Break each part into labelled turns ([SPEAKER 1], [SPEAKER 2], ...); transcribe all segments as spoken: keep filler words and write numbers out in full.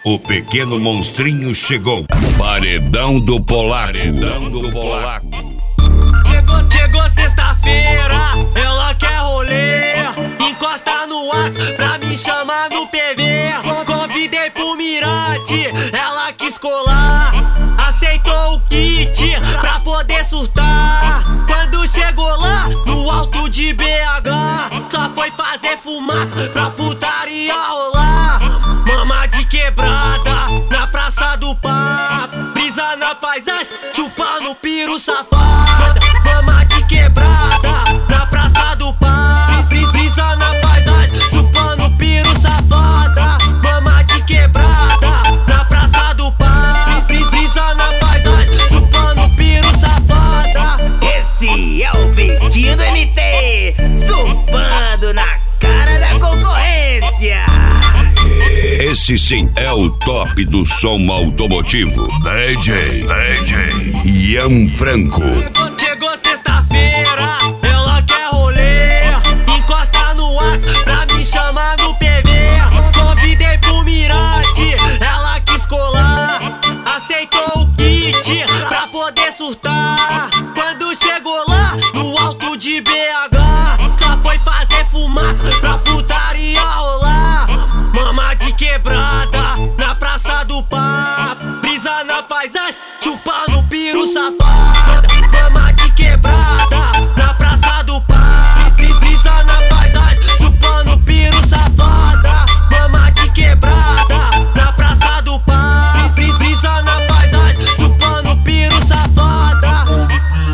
[SPEAKER 1] O pequeno monstrinho chegou. Paredão do Polaco. Paredão do Polaco.
[SPEAKER 2] Chegou, chegou sexta-feira, ela quer rolê. Encosta no WhatsApp pra me chamar no P V. Convidei pro Mirante, ela quis colar. Aceitou o kit pra poder surtar. Quando chegou lá, no alto de B H, só foi fazer fumaça pra putaria rolar. Mama de quebrada, na praça do papo. Brisa na paisagem, chupando piro safada. Mama de quebrada, na praça do papo. Brisa na paisagem, chupando piro safada. Mama de quebrada, na praça do papo. Brisa na paisagem, chupando piro safada.
[SPEAKER 3] Esse é o Vitinho do N T, surfando na cara da concorrência.
[SPEAKER 1] Esse sim é o top do som automotivo. D J, D J Ian Franco.
[SPEAKER 2] Chegou sexta-feira, ela quer rolê. Encosta no WhatsApp pra me chamar no P V. Convidei pro Mirante, ela quis colar. Aceitou o kit pra poder surtar. Quando chegou lá, no alto de B H, só foi fazer fumaça pra putaria rolar. Mama de quebrada, na praça do papo. Brisa na paisagem, chupando piro safada. Mama de quebrada, na praça do papo. Brisa na paisagem, chupando piro safada. Mama de quebrada, na praça do papo. Brisa na paisagem, chupando piro safada.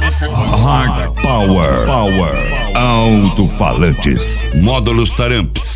[SPEAKER 1] Hard Power, Power, Alto-falantes, módulos Taramps.